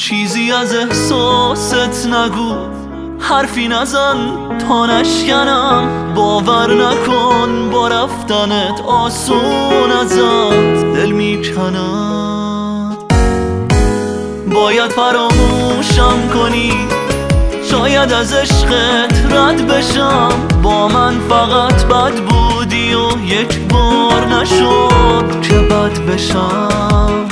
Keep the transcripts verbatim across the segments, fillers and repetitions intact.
چیزی از احساست نگو، حرفی نزن تا نشکنم. باور نکن با رفتنت آسون ازت دل میکند. باید فراموشم کنی، شاید از عشقت رد بشم. با من فقط بد بودی و یک بار نشد که بد بشم.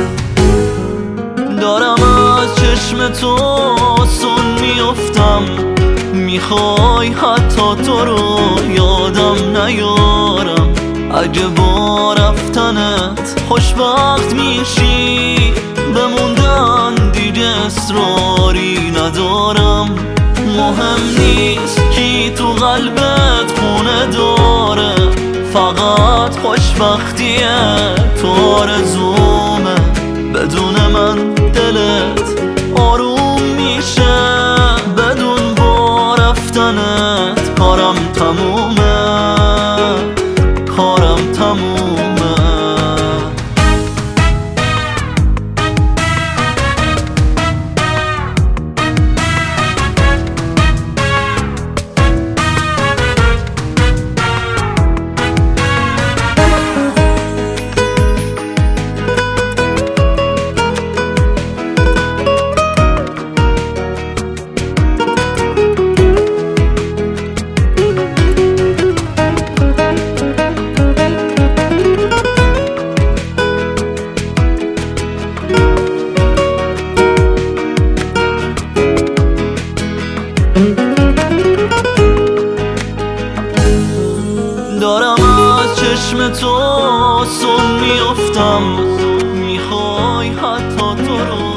دارم از چشم تو آسون میافتم، میخوای حتی تو رو یادم نیارم. اگه با رفتنت خوشبخت میشی، بموندن دیگه اصراری ندارم. مهم نیست کی تو قلبت خونه داره، فقط خوشبختیه تو آرزومه. بدون من دلت آروم میشه، بدون با رفتنت کارم تمومه، کارم تمومه. دارم از چشم تو آسون میافتم، میخوای حتی تو رو.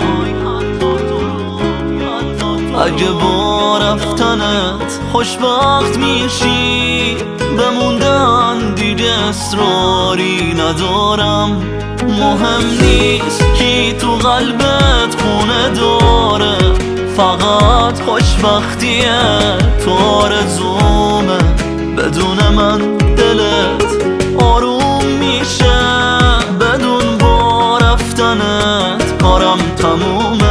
اگه با رفتنت خوشبخت میشی، بموندن دیگه اصراری ندارم. مهم نیست کی تو قلبت خونه داره، فقط خوشبختیه تو آرزومه. بدون من دلت آروم میشه، بدون با رفتنت کارم تمومه.